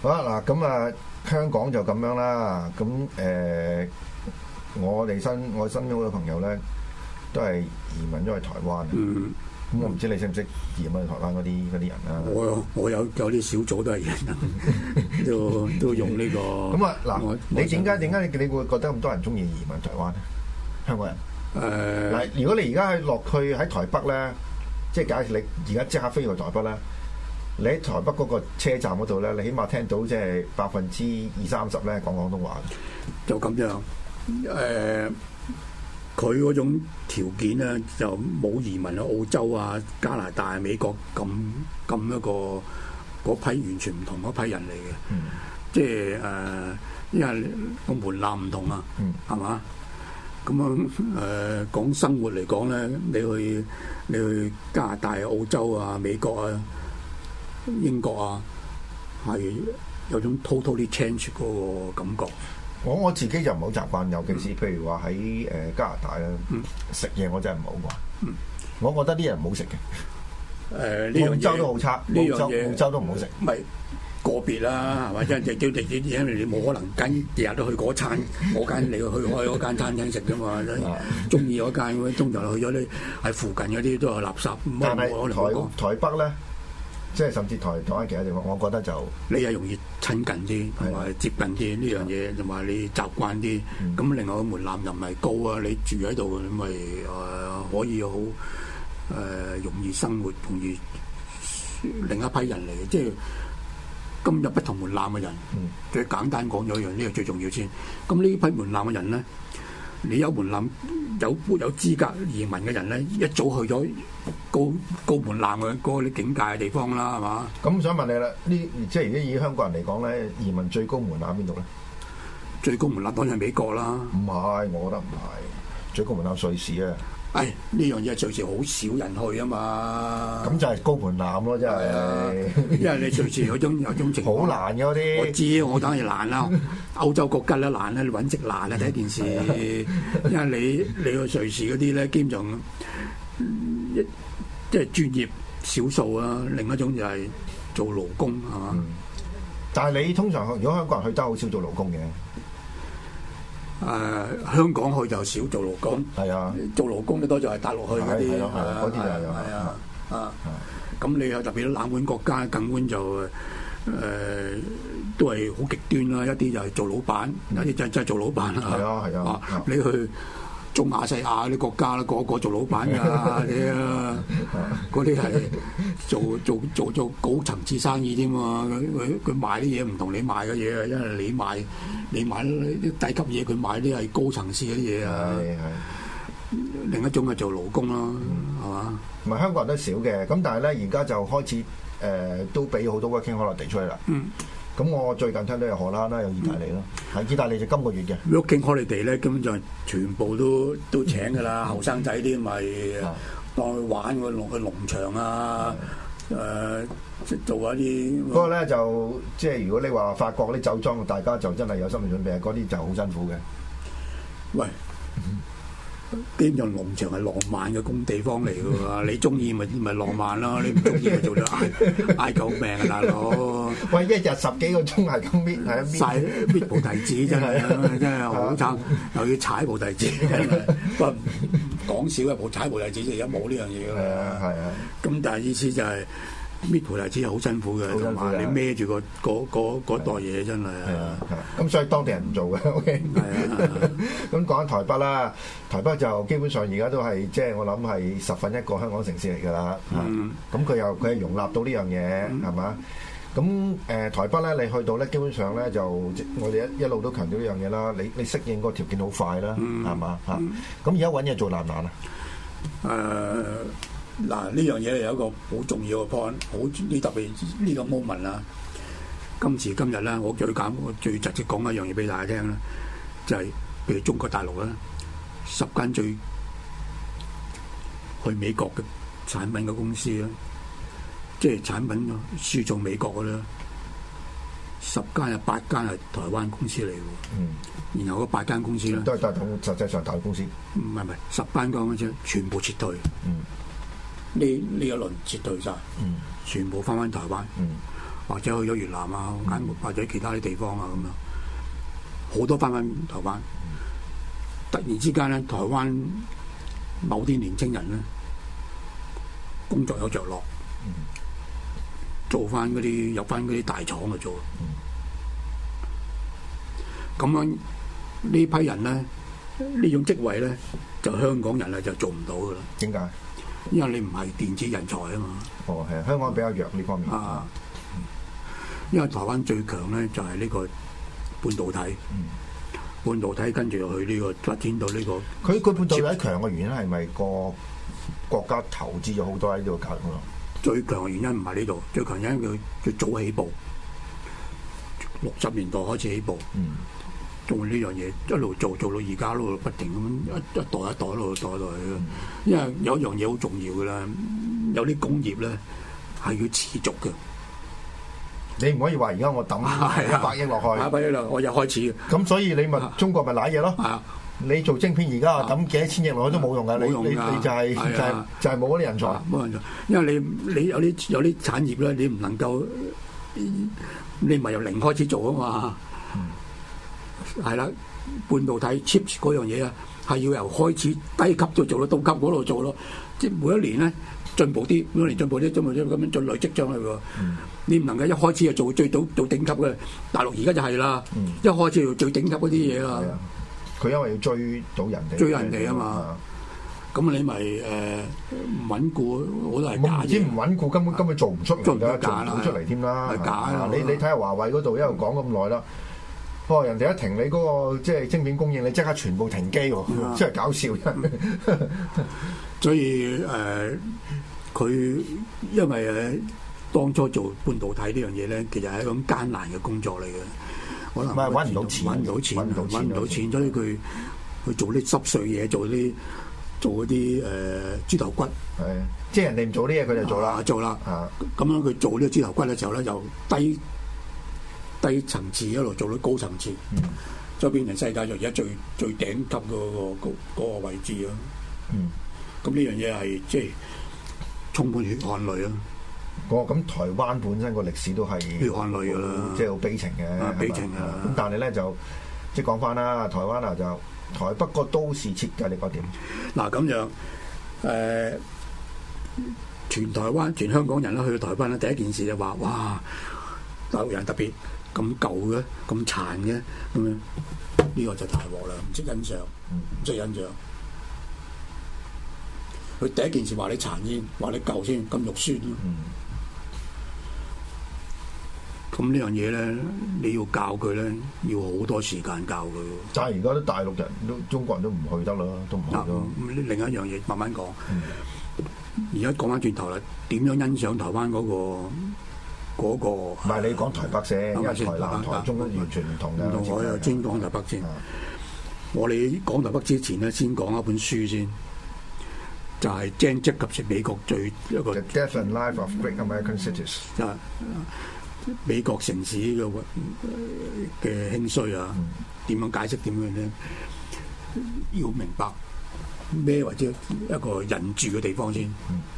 好啦，嗱咁啊，香港就咁樣啦。咁我身邊好多朋友咧，都係移民咗去台灣。咁我唔知你識唔識移民去台灣嗰啲人啦？ 我有啲小組都係人，都用呢個。 咁啊，嗱，你點解你會覺得咁多人中意移民台灣咧？香港人嗱，如果你而家落去喺台北咧，即係假設你而家即刻飛去台北咧，你喺台北嗰個車站嗰度咧，你起碼聽到即係20%-30%咧講廣東話。 就咁樣佢嗰種條件咧，就冇移民去澳洲啊、加拿大、美國咁一個嗰批完全唔同嗰批人嚟嘅。即係因為個門檻唔同啊，係嘛？咁樣講生活嚟講咧，你去加拿大、澳洲啊、美國啊、英國啊，係有種 totally change 嗰個感覺。 我自己就唔好習慣，尤其是譬如話喺加拿大咧，食嘢我真係唔好慣。我覺得啲人唔好食嘅。澳洲都好差，澳洲都唔好食。 咪個別啦，係嘛？因為你冇可能日日都去嗰餐，嗰間你去開嗰間餐廳食㗎嘛。中意嗰間咁，中途去咗啲喺附近嗰啲都係垃圾。 但係台北咧，即係甚至台灣其他地方，我覺得就你係容易親近啲，同埋接近啲呢樣嘢，同埋你習慣啲。咁另外個門檻又唔係高啊，你住喺度，你咪可以好容易生活，容易另一批人嚟嘅，即係今日不同門檻嘅人。最簡單講咗一樣，呢個最重要先。咁呢批門檻嘅人咧，你有門檻有資格移民嘅人咧，一早去咗高門檻嘅嗰啲境界嘅地方啦，係嘛？ 咁想問你啦，即係如果以香港人嚟講咧，移民最高門檻邊度咧？ 最高門檻當然係美國啦。 唔係，我覺得唔係。最高門檻瑞士啊！ 呢樣嘢瑞士好少人去啊嘛。咁就係高門檻咯，真係。因為你瑞士有種情況好難嘅嗰啲。 我知，我當然難啦。歐洲國家咧難咧，你揾食難啦，第一件事。因為你去瑞士嗰啲咧，基本上即係專業少數啊。另一種就係做勞工，係嘛？ 但係你通常如果香港人去得好少做勞工嘅。 香港去就少做勞工， 係啊， 做勞工咧多就係大陸去嗰啲， 嗰啲係咁你又特別啲冷門國家，更換就都係好極端啦。一啲就係做老闆，有啲就係做老闆啦。係啊，你去中亞細亞啲國家啦，個個做老闆㗎，嗰啲係做高層次生意添嘛。佢賣啲嘢唔同你賣嘅嘢啊，因為你賣啲低級嘢，佢賣啲係高層次嗰啲嘢啊。另一種係做勞工啦，係嘛？ 唔係香港人都少嘅，咁但係咧而家就開始都俾好多 working holiday 出去啦。咁我最近聽到有荷蘭啦，有意大利啦，喺意大利就今個月嘅 working holiday 咧，根本就全部都請㗎啦，後生仔啲咪當去玩個農場啊，做一啲。 不過咧就即係如果你話法國啲酒莊，大家就真係有心理準備，嗰啲就好辛苦嘅。 喂，基本上農場係浪漫嘅工地方嚟㗎喎，你中意咪浪漫咯，你唔中意咪做咗嗌救命啊，大佬！ 喂，一日10幾個鐘係咁搣，係啊搣菩提子真係好慘，又要踩菩提子，不過講少嘅踩菩提子就而家冇呢樣嘢㗎啦。係啊，咁但係意思就係。搣菩提子係好辛苦嘅，同埋你孭住嗰袋嘢真係。係啊， 咁所以當地人唔做嘅。OK。係啊。咁講緊台北啦，台北就基本上而家都係即係我諗係10分一個香港城市嚟㗎啦。咁佢係容納到呢樣嘢係嘛？咁台北咧，你去到咧，基本上咧就我哋一路都強調呢樣嘢啦。你適應個條件好快啦，係嘛嚇？咁而家揾嘢做難唔難啊？ 嗱，呢樣嘢有一個好重要嘅 point， 好呢特別呢個 moment 啊！今時今日咧，我最直接講一樣嘢俾大家聽啦，就係譬如中國大陸咧，10間最去美國嘅產品嘅公司咧，即係產品輸送美國嘅咧，10間有8間係台灣公司嚟嘅，然後嗰8間公司咧都係實際上大陸公司， 唔係10間公司全部撤退。呢一輪撤退晒，全部翻台灣。 或者去咗越南啊，或者其他啲地方啊咁樣，好多翻台灣。突然之間咧，台灣某啲年青人咧工作有着落，做翻嗰啲入翻嗰啲大廠去做。咁樣呢批人咧，呢種職位咧，就香港人咧就做唔到噶啦。 點解？ 因為你唔係電子人才啊嘛。 哦，係香港比較弱呢方面。 啊，因為台灣最強咧就係呢個半導體。半導體跟住去呢個發展到呢個。 佢半導體強嘅原因係咪個國家投資咗好多喺呢度搞咯？ 最強嘅原因唔係呢度，最強原因佢早起步，60年代開始起步。做呢樣嘢一路做到而家咯，不停咁一代一代一路代落去咯。因為有一樣嘢好重要嘅啦，有啲工業咧係要持續嘅。 你唔可以話而家我抌100億落去 ，100億啦，我又開始。 咁所以你咪中國咪賴嘢咯？你做晶片而家抌幾多千億落去都冇用㗎，你就係冇嗰啲人才。 冇人才，因為你有啲產業咧，你唔能夠，你唔係由零開始做啊嘛。係啦，半導體 chip 嗰樣嘢啊，係要由開始低級再做到高級嗰度做咯。即係每一年咧進步啲，每一年進步啲，咁樣進累積上去喎。你唔能夠一開始就做頂級嘅。大陸而家就係啦，一開始就最頂級嗰啲嘢啦。 佢因為要追到人哋， 追人哋啊嘛。咁你咪唔穩固，我都係假嘢。 唔知唔穩固，根本做唔出嚟㗎，做唔到出嚟添啦。 係假。 你睇下華為嗰度一路講咁耐啦。人哋一停你嗰個即係晶片供應，你即刻全部停機喎，真係搞笑。 所以佢因為當初做半導體呢樣嘢咧，其實係一種艱難嘅工作嚟嘅，可能揾唔到錢， 揾唔到錢，所以佢做啲濕碎嘢，做嗰啲豬頭骨。 係，即係人哋唔做啲嘢，佢就做啦。 做啦。咁樣佢做呢個豬頭骨嘅時候咧，由低層次一路做到高層次，再變成世界上而家最頂級嗰個位置咯。咁呢樣嘢係即係充滿血汗淚咯。 咁台灣本身個歷史都係血汗淚㗎啦， 即係好悲情嘅。悲情啊！咁但係咧就即係講翻啦，台灣啊就台北個都市設計，你覺得點？ 嗱咁樣全台灣全香港人咧去到台灣咧，第一件事就話：哇！大陸人特別咁舊嘅，咁殘嘅，咁樣呢個就大鑊啦！唔識欣賞，唔識欣賞。佢第一件事話你殘先，話你舊先，咁肉酸咯。咁呢樣嘢咧，你要教佢咧，要好多時間教佢。 但係而家啲大陸人都中國人都唔去得啦，都唔去咯。 另一樣嘢慢慢講。而家講翻轉頭啦，點樣欣賞台灣嗰個？唔係你講台北先，因為台南、台中都完全唔同嘅。 我又先講台北先。我哋講台北之前咧，先講一本書先，就係 Jane Jacobs美國最一個。The Death and Life of Great American Cities。 美國城市嘅興衰啊，點樣解釋點樣咧？要明白咩或者一個人住嘅地方先。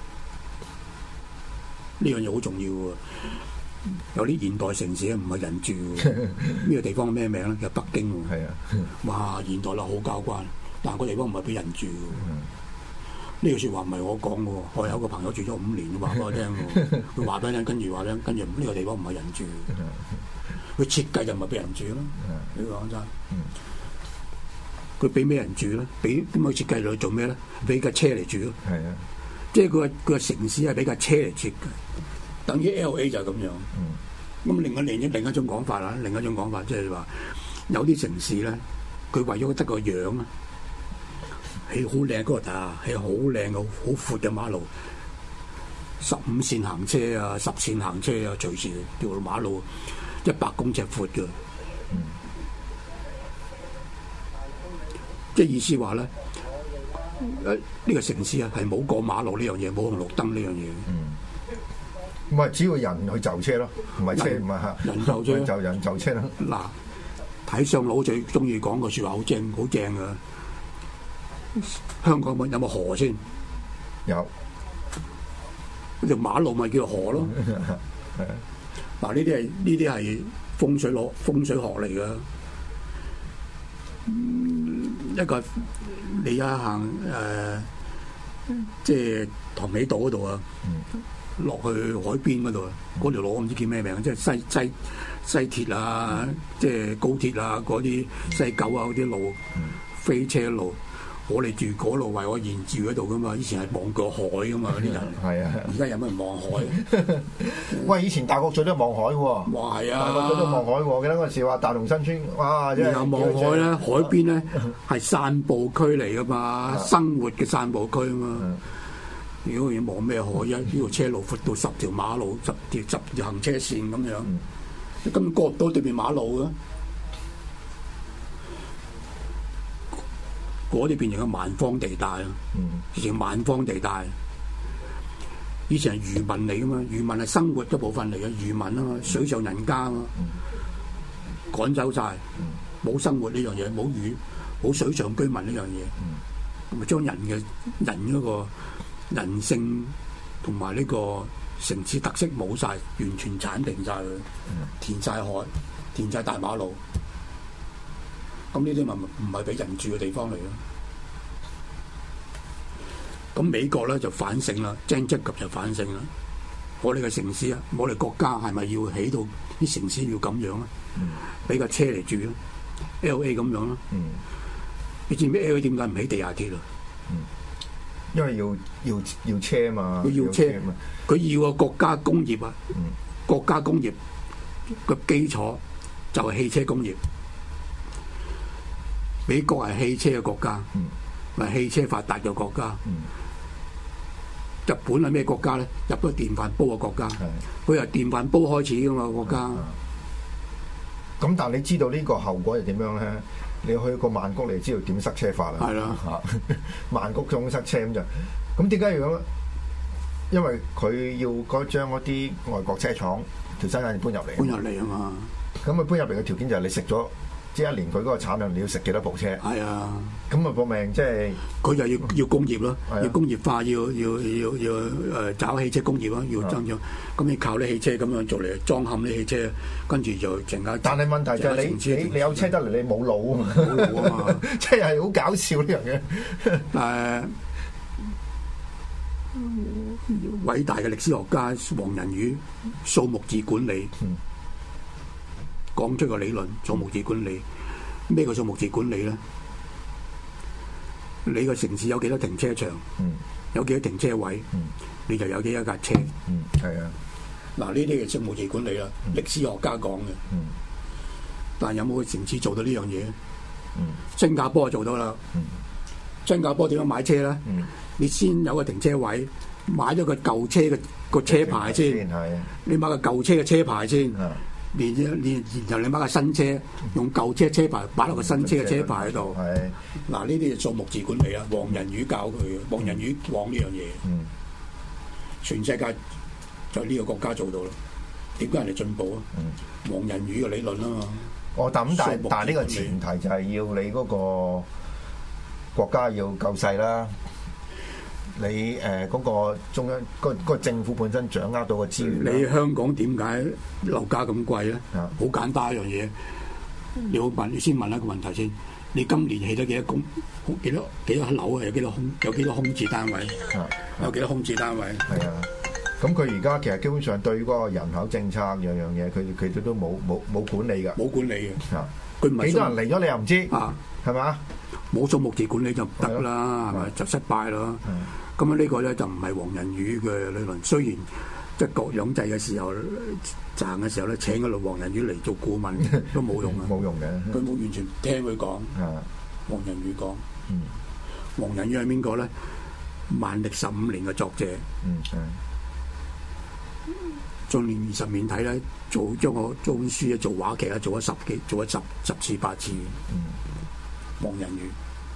呢樣嘢好重要喎，有啲現代城市咧唔係人住喎，呢個地方咩名咧？叫北京喎。係啊，哇！現代啦好交關，但係個地方唔係俾人住喎。呢句説話唔係我講嘅喎，我有個朋友住咗5年，話俾我聽喎。佢話俾你聽，跟住話咧，跟住呢個地方唔係人住，佢設計就唔係俾人住咯。你講真，佢俾咩人住咧？俾點解設計嚟做咩咧？俾架車嚟住咯。係啊。即係佢個城市係俾架車嚟設計，等於 LA 就係咁樣。咁另一種講法啦，另一種講法即係話有啲城市咧，佢為咗得個樣啊，起好靚嗰個大，起好靚嘅好闊嘅馬路，15線行車啊，10線行車啊，隨時條馬路100公尺闊嘅。即係意思話咧。呢個城市啊，係冇過馬路呢樣嘢，冇紅綠燈呢樣嘢。 唔係，只要人去就車咯，唔係車唔係嚇。 人就車就人就車咯。 嗱，睇相佬最中意講個説話，好正好正噶。香港有冇河先？ 有。 條馬路咪叫做河咯。 嗱，呢啲係風水學嚟㗎。一個你一行即係塘尾島嗰度啊，落去海邊嗰度啊，嗰條路我唔知叫咩名，即係西鐵啊，即係高鐵啊，嗰啲西九啊嗰啲路，飛車路。我哋住嗰度，為我現住嗰度噶嘛，以前係望過海噶嘛，嗰啲人。係啊，而家有冇人望海？ 喂，以前大角咀都望海喎。 哇，係啊！ 大角咀都望海喎，記得嗰陣時話大龍新村，哇！ 然後望海咧，海邊咧係散步區嚟噶嘛，生活嘅散步區啊嘛。如果要望咩海啊？呢條車路闊到10條馬路、10條行車線咁樣，你根本過唔到對面馬路嘅。嗰啲變成個蠻荒地帶啊！變成蠻荒地帶。以前係漁民嚟噶嘛，漁民係生活一部分嚟嘅，漁民啊嘛，水上人家啊嘛，趕走晒，冇生活呢樣嘢，冇水上居民呢樣嘢，咁咪將人嗰個人性同埋呢個城市特色冇晒，完全剷定晒佢，填晒海，填晒大馬路。咁呢啲咪唔係俾人住嘅地方嚟咯？咁美國咧就反省啦，張則及就反省啦。我哋嘅城市啊，我哋國家係咪要起到啲城市要咁樣啊？俾架車嚟住咯 ，LA 咁樣咯。你知唔知 LA 點解唔起地下鐵啊？ 因為要車嘛， 佢要車，佢要個國家工業啊。國家工業個基礎就係汽車工業。美國係汽車嘅國家，係汽車發達嘅國家。日本係咩國家咧？日本係電飯煲嘅國家，佢由電飯煲開始噶嘛國家。 咁但係你知道呢個後果係點樣咧？你去過曼谷，你就知道點塞車法啦。 係啦， 曼谷仲塞車咁就，咁點解要咁？因為佢要將嗰啲外國車廠條生產搬入嚟。搬入嚟啊嘛！ 咁佢搬入嚟嘅條件就係你食咗。即係一年佢嗰個產量，你要食幾多部車？ 係啊， 咁啊搏命即係佢就要工業咯，要工業化，要找汽車工業咯，要增長。咁你靠啲汽車咁樣做嚟裝嵌啲汽車，跟住就成間。但係問題就係你有車得嚟，你冇腦啊嘛，冇腦啊嘛，即係好搞笑呢樣嘢。偉大嘅歷史學家黃仁宇數目字管理。講出個理論，數目字管理咩叫數目字管理咧？你個城市有幾多停車場？有幾多停車位？你就有幾多架車？ 係啊。 嗱，呢啲係數目字管理啦，歷史學家講嘅。但係有冇個城市做到呢樣嘢？新加坡就做到啦。新加坡點樣買車咧？你先有個停車位，買咗個舊車嘅個車牌先。你買個舊車嘅車牌先。然後你買架新車，用舊車牌擺落個新車嘅車牌喺度。嗱，呢啲係數目字管理啊。黃仁宇教佢嘅，黃仁宇講呢樣嘢。全世界就呢個國家做到啦。點解人哋進步啊？黃仁宇嘅理論啊嘛。 但係呢個前提就係要你嗰個國家要夠細啦。你嗰個中央嗰個政府本身掌握到個資源。 你香港點解樓價咁貴咧？好簡單一樣嘢，你先問一個問題先。你今年起咗幾多樓啊？有幾多空置單位？有幾多空置單位？ 係啊。咁佢而家其實基本上對嗰個人口政策樣嘢，佢都冇管理㗎。冇管理嘅。佢唔係幾多人嚟咗，你又唔知係嘛？冇數目字管理就唔得啦，係咪就失敗咯？咁啊呢個咧就唔係黃仁宇嘅理論。雖然即係國養制嘅時候賺嘅時候咧，請嗰個黃仁宇嚟做顧問都冇用啊！冇用嘅，佢冇完全聽佢講。黃仁宇講，黃仁宇係邊個咧？萬曆15年嘅作者。仲連20面體咧，將我做本書啊，做話劇啊，做咗十次8次。黃仁宇。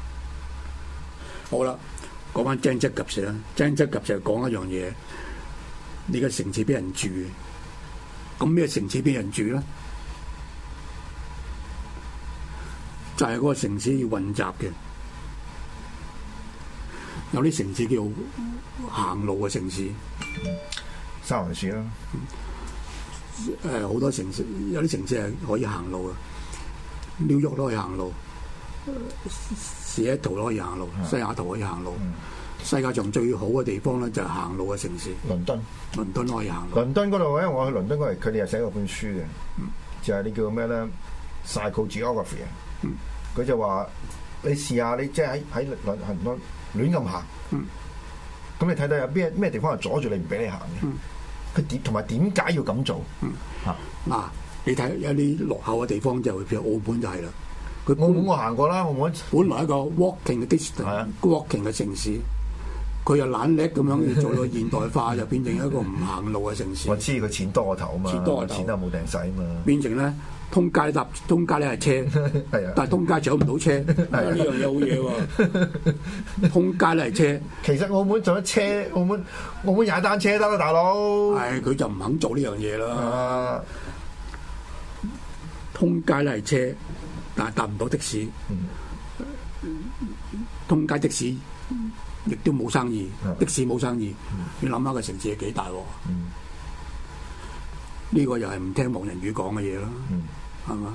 好啦。講翻張則及時啦，張則及時講一樣嘢，你個城市俾人住，咁咩城市俾人住咧？就係嗰個城市要混雜嘅，有啲城市叫行路嘅城市，三藩市啦， 好多城市有啲城市係可以行路嘅，New York都可以行路，西雅圖都可以行路，西雅圖可以行路。世界上最好嘅地方咧就係行路嘅城市， 倫敦可以行路。 倫敦嗰度咧，我去倫敦嗰陣，佢哋又寫過本書嘅，就係你叫咩咧 ？Psychogeography 啊，佢就話你試下你即係喺倫敦亂咁行，咁你睇到有咩地方係阻住你唔俾你行嘅？佢同埋點解要咁做？ 嗱，你睇有啲落後嘅地方就譬如澳門就係啦， 澳門我行過啦，澳門本來一個 walking 嘅 distance，walking 嘅城市。佢又懶叻咁樣要做到現代化，就變成一個唔行路嘅城市。 我知佢錢多過頭啊嘛，錢都冇定使啊嘛。 變成咧通街咧係車，係啊，但係通街搶唔到車，呢樣嘢好嘢喎。通街咧係車， 其實澳門做咗車，澳門踩單車得啦，大佬。 係佢就唔肯做呢樣嘢啦。通街咧係車，但係搭唔到的士。通街的士。亦都冇生意，的士冇生意。你諗下個城市係幾大喎？呢個又係唔聽黃仁宇講嘅嘢啦，係嘛？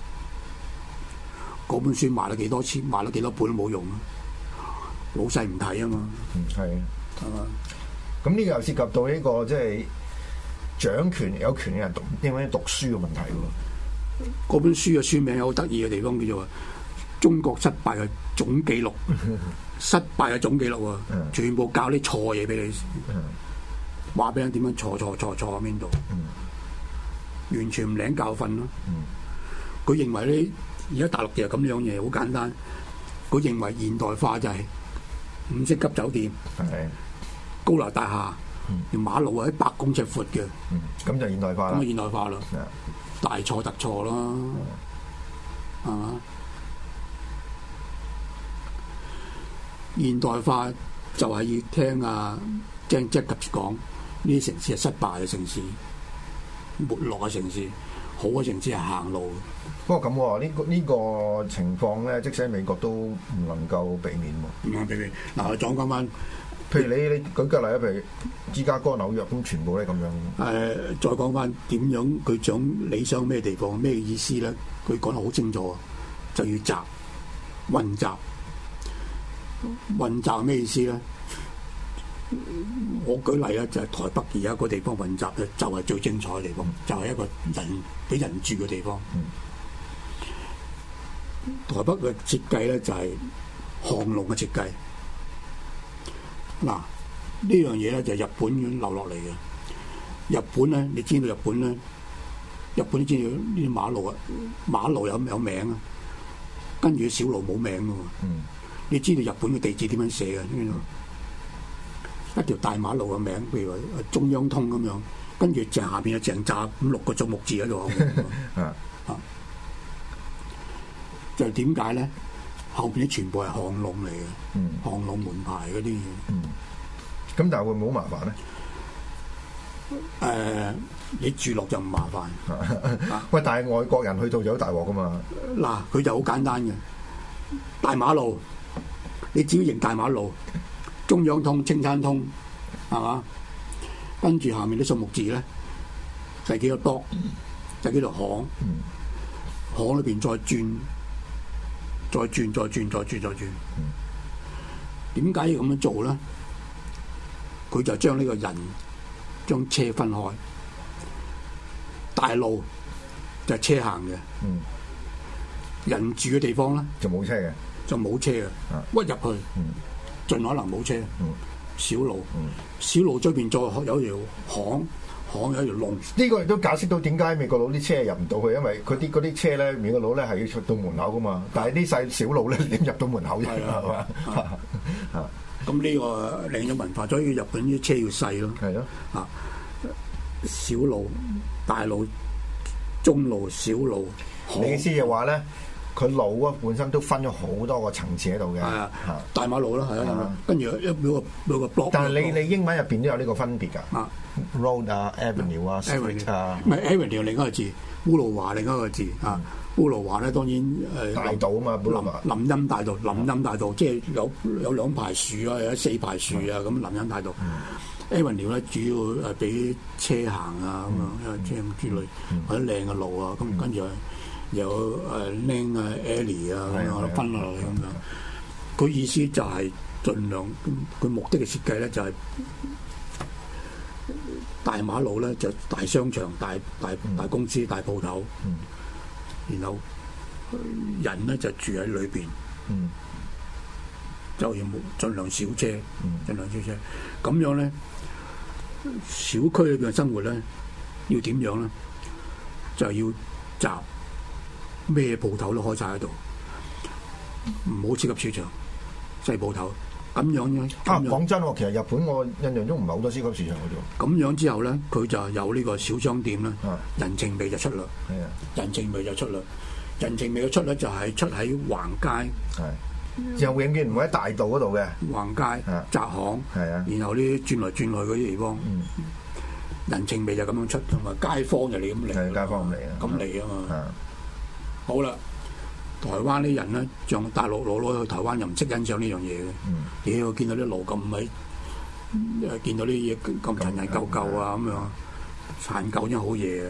嗰本書賣咗幾多錢，賣咗幾多本都冇用，老細唔睇啊嘛。 係嘛？ 咁呢個又涉及到呢個即係掌權有權嘅人點樣讀書嘅問題喎？ 嗰本書嘅書名有好得意嘅地方，叫做《中國失敗嘅總記錄》。失敗嘅總記錄啊！全部教啲錯嘢俾你，話俾人點樣錯喺邊度，完全唔領教訓咯。佢認為咧，而家大陸就係咁樣嘢，好簡單。佢認為現代化就係五星級酒店，高樓大廈，條馬路係100公尺闊嘅， 咁就現代化啦。 咁就現代化啦，大錯特錯啦，係嘛？現代化就係要聽張吉講，呢啲城市係失敗嘅城市，沒落嘅城市，好嘅城市係行路。 不過咁喎，呢個情況咧，即使喺美國都唔能夠避免喎。 唔能避免。嗱，我講翻， 譬如你舉個例啊，譬如芝加哥、紐約咁，全部咧咁樣。 再講翻點樣佢想理想咩地方，咩意思咧？佢講得好清楚，就要集混集。混集係咩意思咧？我舉例咧，就係台北而家個地方混集咧，就係最精彩嘅地方，就係一個人俾人住嘅地方。台北嘅設計咧就係巷弄嘅設計。嗱，呢樣嘢咧就係日本已經流落嚟嘅。日本咧，你知道日本咧，日本你知道呢啲馬路啊，馬路有名啊，跟住小路冇名嘅喎。你知道日本嘅地址點樣寫嘅？一條大馬路嘅名，譬如話中央通咁樣，跟住下邊有鄭扎咁6個數目字喺度。就點解咧？後邊啲全部係巷弄嚟嘅，巷弄門牌嗰啲嘢。 咁但係會唔會好麻煩咧？ 你住落就唔麻煩。 喂，但係外國人去到就好大鑊噶嘛？ 嗱，佢就好簡單嘅，大馬路。你只要認大馬路、中央通、青山通，係嘛？跟住下面啲數目字咧，就係幾個 block，就叫做巷。巷裏邊再轉。點解要咁樣做咧？佢就將呢個人、將車分開。大路就係車行嘅，人住嘅地方咧就冇車嘅。 就冇車嘅，屈入去，盡可能冇車。小路，小路追邊再有條巷有條龍。呢個亦都解釋到點解美國佬啲車入唔到去，因為佢嗰啲車咧，美國佬咧係要出到門口噶嘛。但係啲細小路咧，點入到門口啫？係嘛？咁呢個另一種文化，所以日本啲車要細咯。 係咯。 小路、大路、中路、小路。 你意思就話咧？佢路啊，本身都分咗好多個層次喺度嘅。係啊， 大馬路啦，係啊，跟住每個 block。 但係你英文入邊都有呢個分別㗎。road 啊 ，avenue 啊 ，street 啊。 唔係 avenue 另一個字，烏魯華另一個字啊。烏魯華咧當然大道啊嘛， 林蔭大道，即係有2排樹啊，有4排樹啊咁林蔭大道。 Avenue 咧主要俾車行啊咁樣，車之類或者靚嘅路啊，咁跟住有Lane 啊 Alley 啊咁樣分落嚟咁樣。佢意思就係盡量佢目的嘅設計咧就係大馬路咧就大商場、大公司、大鋪頭，然後人咧就住喺裏邊。就要盡量少車，盡量少車。咁樣咧，小區裏邊嘅生活咧，要點樣咧？就要集咩鋪頭都開晒喺度，唔好超級市場、細鋪頭。咁樣咧， 講真喎，其實日本我印象中唔係好多超級市場嘅啫。 咁樣之後咧，佢就有呢個小商店啦，人情味就出啦。 係啊， 人情味就出啦。人情味嘅出咧就係出喺橫街。 係。又永遠唔會喺大道嗰度嘅橫街、窄巷，然後啲轉來轉去嗰啲地方，人情味就咁樣出，同埋街坊就你咁嚟， 街坊咁嚟啊， 咁嚟啊嘛。好啦，台灣啲人咧，像大陸攞去台灣又唔識欣賞呢樣嘢嘅，屌見到啲路咁鬼，見到啲嘢咁陳陳舊舊啊咁樣，殘舊真係好嘢啊！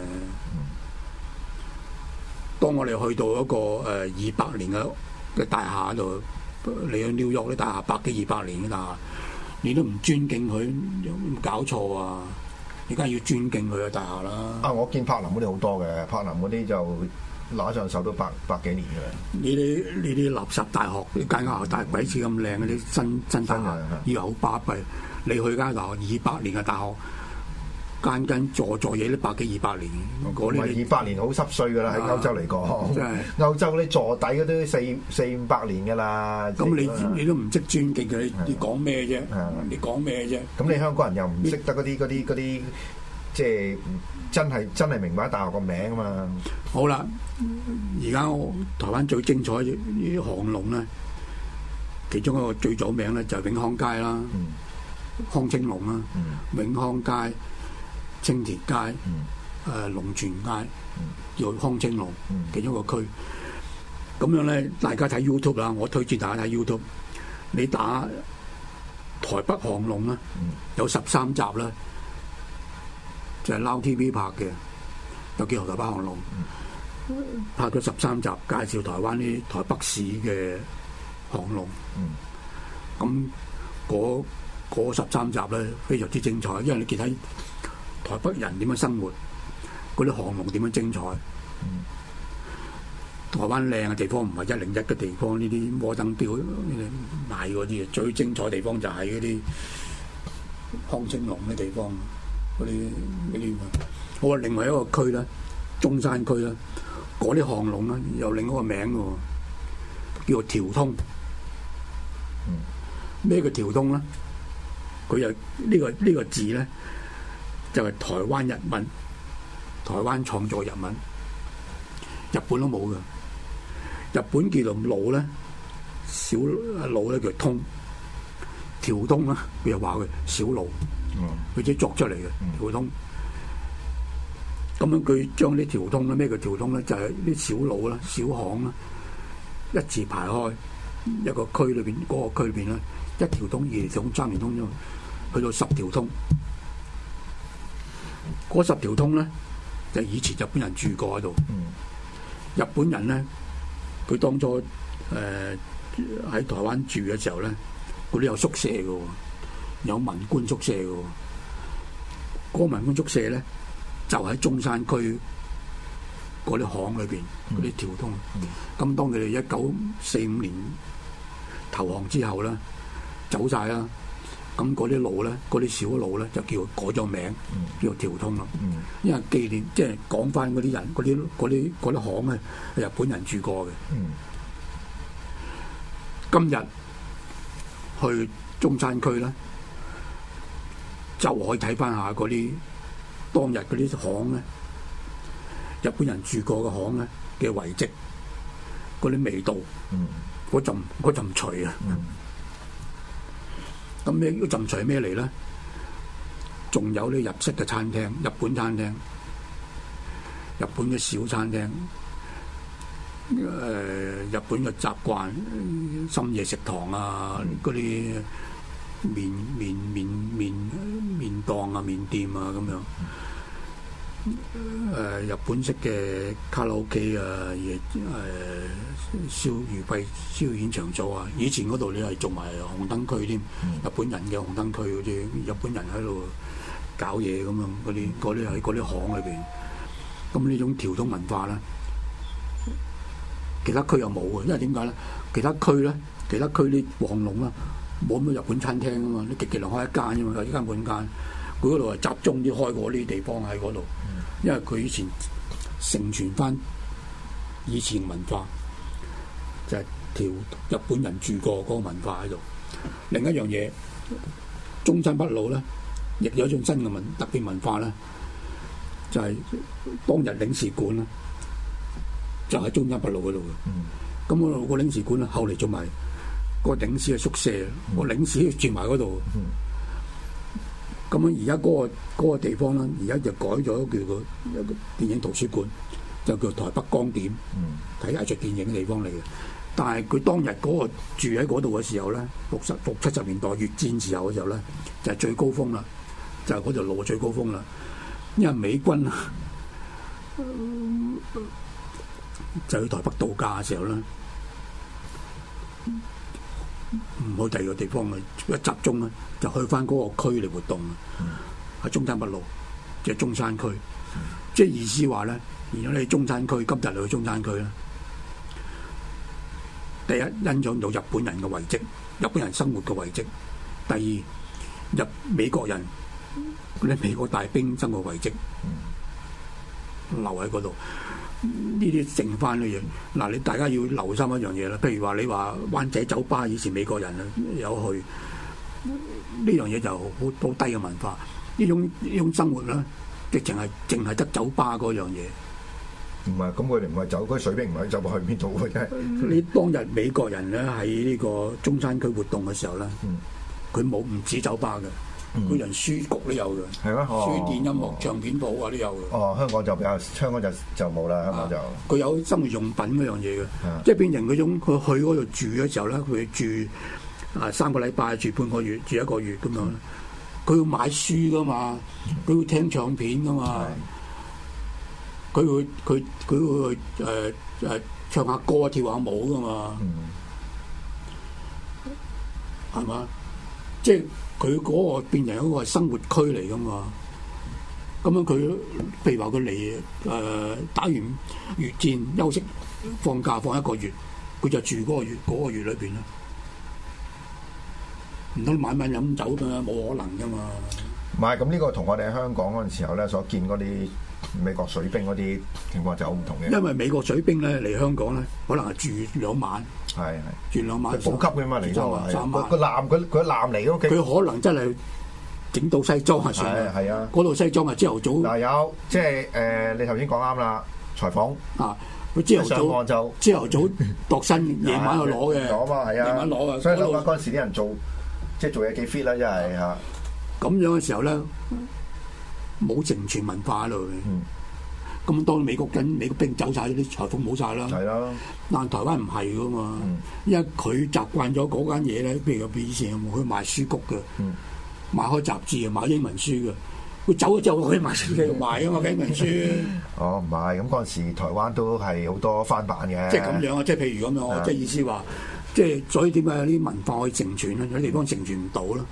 當我哋去到一個200年嘅大廈度，你去紐約啲大廈100幾200年嘅大廈，你都唔尊敬佢，有冇搞錯啊？你梗係要尊敬佢嘅大廈啦。我見柏林嗰啲好多嘅，柏林嗰啲就拿上手都百幾年嘅啦。 呢啲垃圾大學，啲間學校大鬼似咁靚嗰啲新大廈，以為好巴閉。你去間大學200年嘅大學。間座嘢都100幾200年，嗰啲 200年好濕碎㗎啦，喺歐洲嚟講。真係歐洲嗰啲座底嗰啲400-500年㗎啦。 咁你都唔識尊敬佢，你講咩啫？你講咩啫？ 咁你香港人又唔識得嗰啲，即係真係明白大學個名啊嘛。 好啦，而家台灣最精彩啲巷弄咧，其中一個最早名咧就係永康街啦，康青龍啦，永康街。青田街、龍泉街，叫康青龍，其中一個區。咁樣咧，大家睇 YouTube 啦，我推薦大家睇 YouTube。你打台北巷弄啦，有13集啦，就係 Now TV 拍嘅，就叫台北巷弄，拍咗13集，介紹台灣啲台北市嘅巷弄。咁嗰13集咧，非常之精彩，因為你見睇台北人點樣生活，嗰啲巷弄點樣精彩。台灣靚嘅地方唔係101嘅地方，呢啲摩登標賣嗰啲最精彩地方就係嗰啲康青龍嘅地方，嗰啲。好啊，另外一個區咧，中山區咧，嗰啲巷弄咧有另一個名嘅，叫做條通。咩叫條通咧？佢又呢個字咧。就係台灣日文，台灣創作日文，日本都冇嘅。日本叫做路咧，小路咧叫通，條通啦，佢又話佢小路，佢自己作出嚟嘅條通。咁樣佢將啲條通咧，咩叫條通咧？就係啲小路啦、小巷啦，一字排開一個區裏邊，嗰個區裏邊咧，1條通、2條通、3條通，去到10條通。嗰10條通咧，就以前日本人住過喺度。日本人咧，佢當初喺台灣住嘅時候咧，嗰啲有宿舍嘅，有文官宿舍嘅。嗰個文官宿舍咧，就喺中山區嗰啲巷裏邊，嗰啲條通。咁當佢哋1945年投降之後咧，走晒啦。咁嗰啲路咧，嗰啲小路咧，就叫改咗名，叫做條通啦。因為紀念，即係講翻嗰啲人，嗰啲巷咧，係日本人住過嘅。今日去中山區咧，就可以睇翻下嗰啲當日嗰啲巷咧，日本人住過嘅巷咧嘅遺跡，嗰啲味道，嗰陣除啊！咁呢嗰陣除係咩嚟咧？仲有啲日式嘅餐廳、日本餐廳、日本嘅小餐廳，日本嘅習慣，深夜食堂啊，嗰啲麵檔啊、麵店啊咁樣。日本式嘅卡拉 OK 啊，燒預備燒演場所啊，以前嗰度你係做埋紅燈區添，日本人嘅紅燈區嗰啲日本人喺度搞嘢咁樣，嗰啲喺嗰啲巷裏邊，咁呢種條通文化咧，其他區又冇嘅，因為點解咧？其他區啲黃龍啦，冇咁多日本餐廳啊嘛，你極量開一間啫嘛，有一間半間，佢嗰度係集中啲開過呢啲地方喺嗰度。因為佢以前承傳翻以前文化，就係條日本人住過嗰個文化喺度。另一樣嘢，中山北路咧，亦有一種新嘅特別文化咧，就係當日領事館咧，就喺中山北路嗰度嘅。咁嗰度個領事館咧，後嚟做埋個領事嘅宿舍，個領事住埋嗰度。咁樣而家嗰個地方咧，而家就改咗叫做一個電影圖書館，就叫台北光點，睇藝術電影嘅地方嚟嘅。但係佢當日嗰個住喺嗰度嘅時候咧，60、70年代越戰時候嘅時候咧，就係最高峰啦，就係嗰條路最高峰啦。因為美軍就去台北度假嘅時候咧，唔去第二個地方嘅，一集中咧就去翻嗰個區嚟活動喺中山北路，即係中山區。即係意思話咧，如果你中山區今日你去中山區咧，第一欣賞到日本人嘅遺跡，日本人生活嘅遺跡；第二，美國人嗰啲美國大兵生活遺跡留喺嗰度。呢啲剩翻嘅嘢，嗱你大家要留心一樣嘢啦。譬如話你話灣仔酒吧以前美國人有去，呢樣嘢就好低嘅文化。呢種生活咧，直情係淨係得酒吧嗰樣嘢。 唔係，咁佢哋唔係走嗰啲水兵唔係酒吧去邊度嘅啫？ 你當日美國人咧喺呢個中山區活動嘅時候咧，佢冇唔止酒吧嘅。個人書局都有嘅， 係咩？ 書店、音樂、唱片鋪啊都有嘅。哦， 香港就冇啦，香港就佢有生活用品嗰樣嘢嘅，即係變成嗰種佢去嗰度住嘅時候咧，佢住3個禮拜，住半個月，住1個月咁樣。佢要買書噶嘛，佢會聽唱片噶嘛，佢會唱下歌、跳下舞噶嘛，係嘛？即係。佢嗰個變成一個生活區嚟噶嘛，咁樣佢譬如話佢嚟打完越戰休息放假放1個月，佢就住嗰個月裏邊啦，唔通晚晚飲酒㗎？冇可能噶嘛。 唔係，咁呢個同我哋喺香港嗰陣時候咧所見嗰啲美國水兵嗰啲情況就好唔同嘅。 因為美國水兵咧嚟香港咧，可能係住2晚。 係住2晚， 補給嘅嘛嚟咗 3晚。 佢艦嚟嘅， 佢可能真係整到西裝啊！算係啊， 嗰度西裝啊，朝頭早嗱有即係你頭先講啱啦，裁縫啊，佢朝頭早度身，夜晚去攞嘅， 攞嘛係啊， 夜晚攞啊。 所以諗下嗰陣時啲人做嘢幾 fit 啦，真係嚇。 咁樣嘅時候咧，冇承傳文化喺度。咁當美國兵走晒，啲裁縫冇晒啦。係啦，但台灣唔係噶嘛，因為佢習慣咗嗰間嘢咧。譬如以前去賣書局嘅，賣開雜誌嘅，賣英文書嘅。佢走咗之後可以賣書繼續賣啊嘛，英文書。哦， 唔係，咁嗰陣時台灣都係好多翻版嘅。 即係咁樣啊！即係譬如咁樣，即係意思話，即係所以點解有啲文化可以承傳咧？有啲地方承傳唔到啦。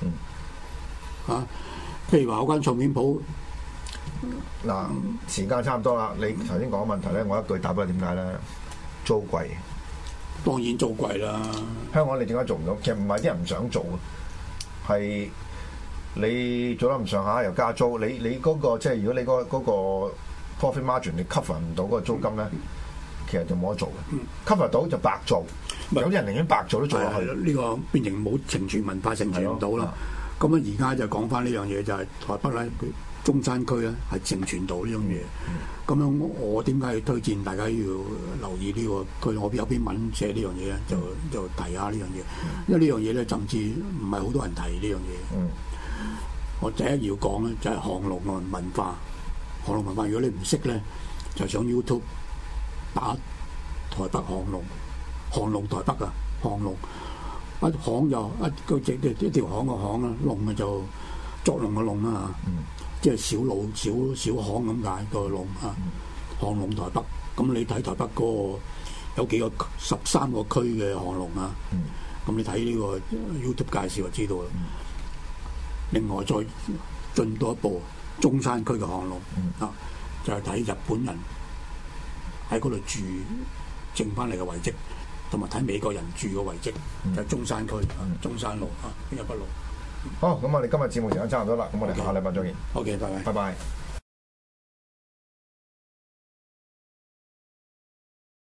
譬如話嗰間唱片鋪。 嗱，時間差唔多啦。你頭先講嘅問題咧，我一句答咗點解咧？租貴， 當然租貴啦。 香港你點解做唔到？其實唔係啲人唔想做，係你做得唔上下又加租。你嗰個即係如果你嗰個 profit margin 你 cover 唔到嗰個租金咧，其實就冇得做嘅。cover 到就白做，有啲人寧願白做都做落去。呢個變成冇承傳文化，承傳唔到啦。咁啊，而家就講翻呢樣嘢，就係台北咧。中山區咧係承傳到呢樣嘢，咁樣我點解要推薦大家要留意呢個區？我有篇文寫呢樣嘢咧，就提下呢樣嘢，因為呢樣嘢咧甚至唔係好多人提呢樣嘢。我第一要講咧就係巷弄文化，巷弄文化如果你唔識咧，就上 YouTube 打台北巷弄台北啊，巷弄巷就一條巷個巷啦，龍啊就作龍個龍啦嚇，即係小路小巷咁解個龍啊，巷龍台北。咁你睇台北嗰個有幾個13個區嘅巷龍啊，咁你睇呢個 YouTube 介紹就知道啦。另外再進多一步，中山區嘅巷龍啊，就係睇日本人喺嗰度住剩翻嚟嘅遺跡，同埋睇美國人住嘅遺跡，就係中山區中山路啊，邊一北路。 好，咁我哋今日節目時間差唔多啦，咁我哋下禮拜再見。 OK，拜拜。 拜拜。